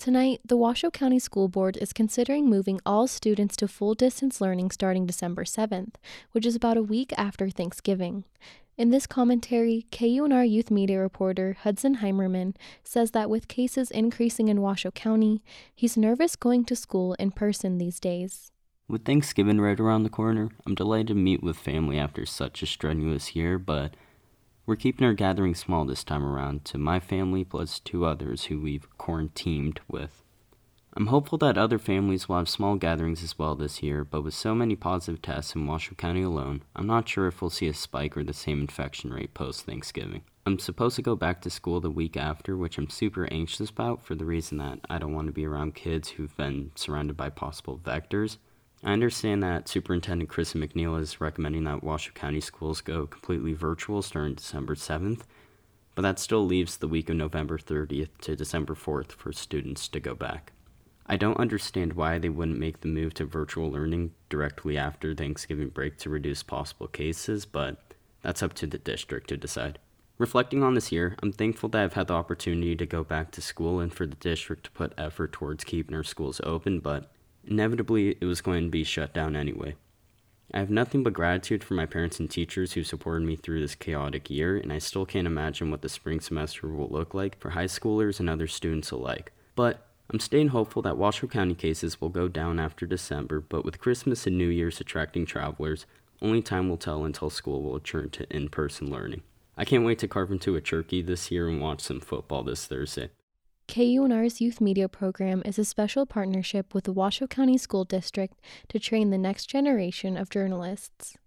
Tonight, the Washoe County School Board is considering moving all students to full-distance learning starting December 7th, which is about a week after Thanksgiving. In this commentary, KUNR youth media reporter Hudson Heimerman says that with cases increasing in Washoe County, he's nervous going to school in person these days. With Thanksgiving right around the corner, I'm delighted to meet with family after such a strenuous year, but we're keeping our gathering small this time around to my family plus 2 others who we've quarantined with. I'm hopeful that other families will have small gatherings as well this year, but with so many positive tests in Washoe County alone, I'm not sure if we'll see a spike or the same infection rate post-Thanksgiving. I'm supposed to go back to school the week after, which I'm super anxious about for the reason that I don't want to be around kids who've been surrounded by possible vectors. I understand that Superintendent Chris McNeil is recommending that Washoe County schools go completely virtual starting December 7th, but that still leaves the week of November 30th to December 4th for students to go back. I don't understand why they wouldn't make the move to virtual learning directly after Thanksgiving break to reduce possible cases, but that's up to the district to decide. Reflecting on this year, I'm thankful that I've had the opportunity to go back to school and for the district to put effort towards keeping our schools open, but inevitably it was going to be shut down anyway. I have nothing but gratitude for my parents and teachers who supported me through this chaotic year, and I still can't imagine what the spring semester will look like for high schoolers and other students alike. But I'm staying hopeful that Washoe County cases will go down after December, but with Christmas and New Year's attracting travelers, only time will tell until school will return to in-person learning. I can't wait to carve into a turkey this year and watch some football this Thursday. KUNR's youth media program is a special partnership with the Washoe County School District to train the next generation of journalists.